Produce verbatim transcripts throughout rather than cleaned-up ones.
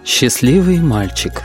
Счастливый мальчик.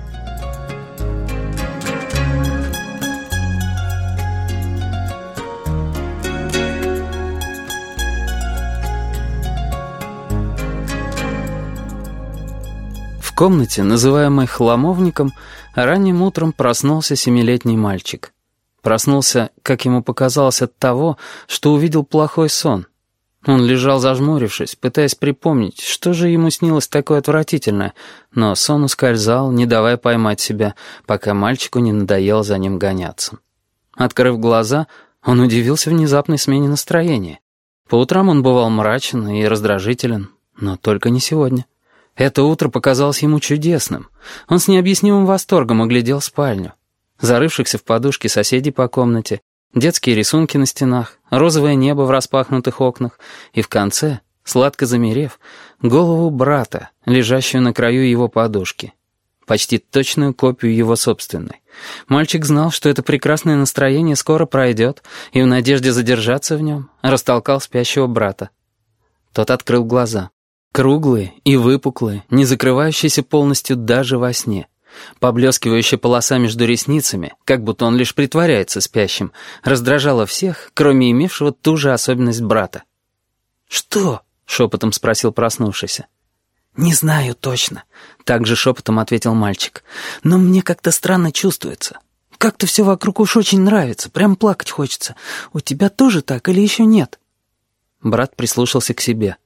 В комнате, называемой хламовником, ранним утром проснулся семилетний мальчик. Проснулся, как ему показалось, от того, что увидел плохой сон. Он лежал зажмурившись, пытаясь припомнить, что же ему снилось такое отвратительное, но сон ускользал, не давая поймать себя, пока мальчику не надоело за ним гоняться. Открыв глаза, он удивился внезапной смене настроения. По утрам он бывал мрачен и раздражителен, но только не сегодня. Это утро показалось ему чудесным. Он с необъяснимым восторгом оглядел спальню. Зарывшихся в подушки соседей по комнате, детские рисунки на стенах, розовое небо в распахнутых окнах и в конце, сладко замерев, голову брата, лежащую на краю его подушки. Почти точную копию его собственной. Мальчик знал, что это прекрасное настроение скоро пройдет, и в надежде задержаться в нем растолкал спящего брата. Тот открыл глаза. Круглые и выпуклые, не закрывающиеся полностью даже во сне. Поблескивающая полоса между ресницами, как будто он лишь притворяется спящим, раздражала всех, кроме имевшего ту же особенность брата. «Что?» — шепотом спросил проснувшийся. «Не знаю точно», — также шепотом ответил мальчик. «Но мне как-то странно чувствуется. Как-то все вокруг уж очень нравится, прям плакать хочется. У тебя тоже так или еще нет?» Брат прислушался к себе.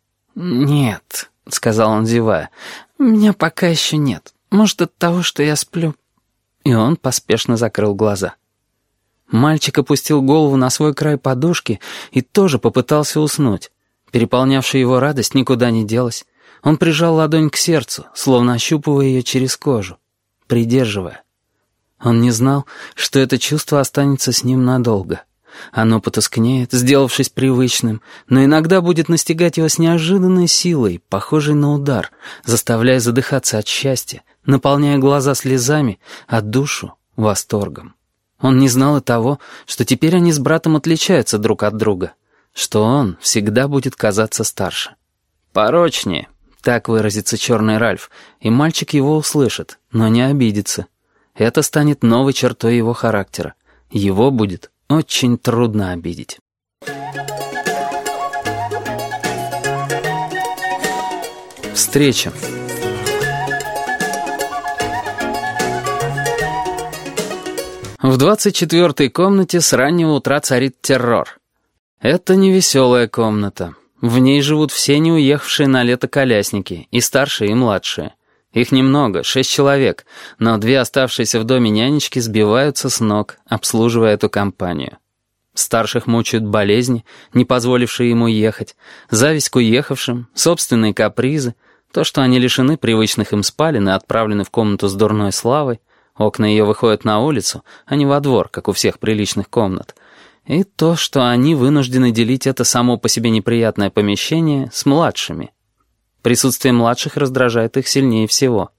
«Нет», — сказал он, зевая, — «меня пока еще нет. Может, от того, что я сплю». И он поспешно закрыл глаза. Мальчик опустил голову на свой край подушки и тоже попытался уснуть. Переполнявшая его радость никуда не делась. Он прижал ладонь к сердцу, словно ощупывая ее через кожу, придерживая. Он не знал, что это чувство останется с ним надолго. Оно потускнеет, сделавшись привычным, но иногда будет настигать его с неожиданной силой, похожей на удар, заставляя задыхаться от счастья, наполняя глаза слезами, а душу — восторгом. Он не знал и того, что теперь они с братом отличаются друг от друга, что он всегда будет казаться старше. «Порочнее», — так выразится черный Ральф, и мальчик его услышит, но не обидится. Это станет новой чертой его характера. Его будет очень трудно обидеть. Встреча. В двадцать четвёртой комнате с раннего утра царит террор. Это не веселая комната. В ней живут все не уехавшие на лето колясники, и старшие, и младшие. Их немного, шесть человек, но две оставшиеся в доме нянечки сбиваются с ног, обслуживая эту компанию. Старших мучают болезни, не позволившие ему ехать, зависть к уехавшим, собственные капризы, то, что они лишены привычных им спален и отправлены в комнату с дурной славой, окна ее выходят на улицу, а не во двор, как у всех приличных комнат, и то, что они вынуждены делить это само по себе неприятное помещение с младшими. Присутствие младших раздражает их сильнее всего.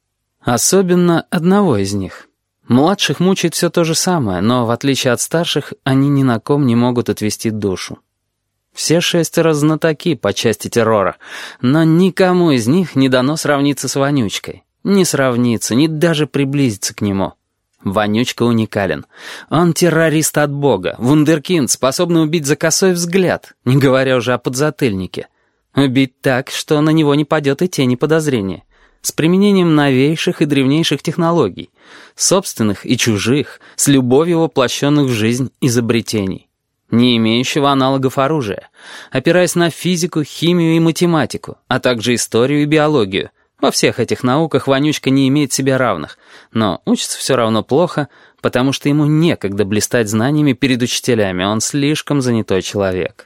Особенно одного из них. Младших мучает все то же самое, но, в отличие от старших, они ни на ком не могут отвести душу. Все шестеро знатоки по части террора, но никому из них не дано сравниться с Вонючкой. Не сравниться, ни даже приблизиться к нему. Вонючка уникален. Он террорист от бога, вундеркинд, способный убить за косой взгляд, не говоря уже о подзатыльнике. Убить так, что на него не падет и тени подозрения. С применением новейших и древнейших технологий, собственных и чужих, с любовью воплощенных в жизнь изобретений, не имеющего аналогов оружия, опираясь на физику, химию и математику, а также историю и биологию. Во всех этих науках Вонючка не имеет себе равных, но учится все равно плохо, потому что ему некогда блистать знаниями перед учителями, он слишком занятой человек.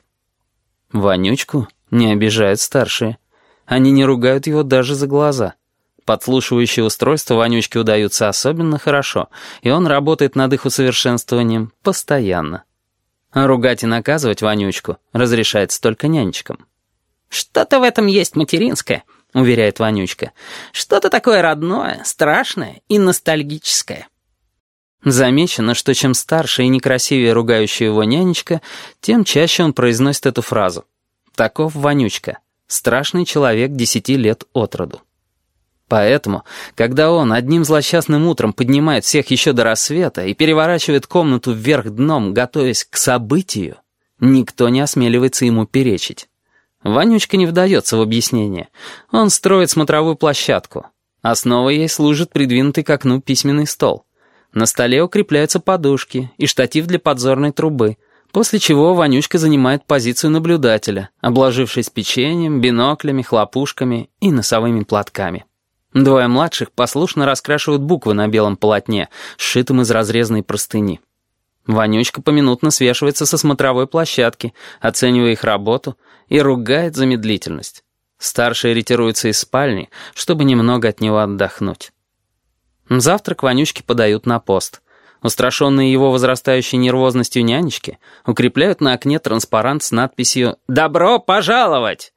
Вонючку не обижают старшие. Они не ругают его даже за глаза. Подслушивающие устройства Вонючке удаются особенно хорошо, и он работает над их усовершенствованием постоянно. А ругать и наказывать Вонючку разрешается только нянечкам. «Что-то в этом есть материнское», — уверяет Вонючка. «Что-то такое родное, страшное и ностальгическое». Замечено, что чем старше и некрасивее ругающая его нянечка, тем чаще он произносит эту фразу. Таков Вонючка, страшный человек десяти лет от роду. Поэтому, когда он одним злосчастным утром поднимает всех еще до рассвета и переворачивает комнату вверх дном, готовясь к событию, никто не осмеливается ему перечить. Вонючка не вдается в объяснение. Он строит смотровую площадку. Основой ей служит придвинутый к окну письменный стол. На столе укрепляются подушки и штатив для подзорной трубы, после чего Вонючка занимает позицию наблюдателя, обложившись печеньем, биноклями, хлопушками и носовыми платками. Двое младших послушно раскрашивают буквы на белом полотне, сшитом из разрезанной простыни. Вонючка поминутно свешивается со смотровой площадки, оценивая их работу, и ругает за медлительность. Старший ретируется из спальни, чтобы немного от него отдохнуть. Завтрак Вонючке подают на пост. Устрашенные его возрастающей нервозностью нянечки укрепляют на окне транспарант с надписью «Добро пожаловать!».